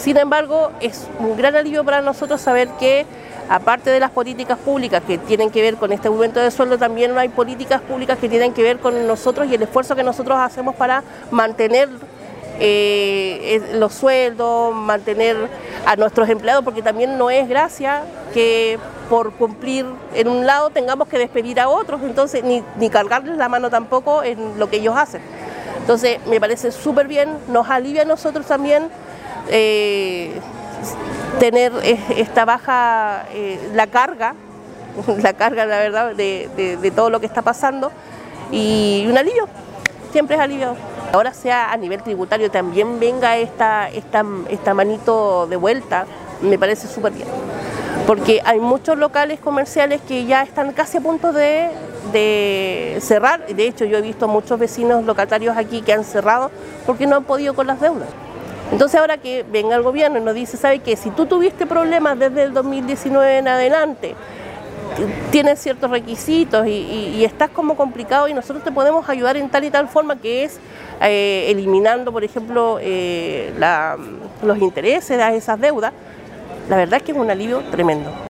Sin embargo, es un gran alivio para nosotros saber que, aparte de las políticas públicas que tienen que ver con este aumento de sueldo, también hay políticas públicas que tienen que ver con nosotros y el esfuerzo que nosotros hacemos para mantener los sueldos, mantener a nuestros empleados, porque también no es gracia que por cumplir en un lado tengamos que despedir a otros, entonces ni cargarles la mano tampoco en lo que ellos hacen. Entonces me parece súper bien, nos alivia a nosotros también tener esta baja, la carga la verdad de todo lo que está pasando, y un alivio, siempre es alivio. Ahora sea a nivel tributario también venga esta manito de vuelta, me parece súper bien, porque hay muchos locales comerciales que ya están casi a punto de cerrar. De hecho, yo he visto muchos vecinos locatarios aquí que han cerrado porque no han podido con las deudas. Entonces ahora que venga el gobierno y nos dice, ¿sabe qué? Si tú tuviste problemas desde el 2019 en adelante, tienes ciertos requisitos y estás como complicado, y nosotros te podemos ayudar en tal y tal forma, que es eliminando, por ejemplo, los intereses de esas deudas, la verdad es que es un alivio tremendo.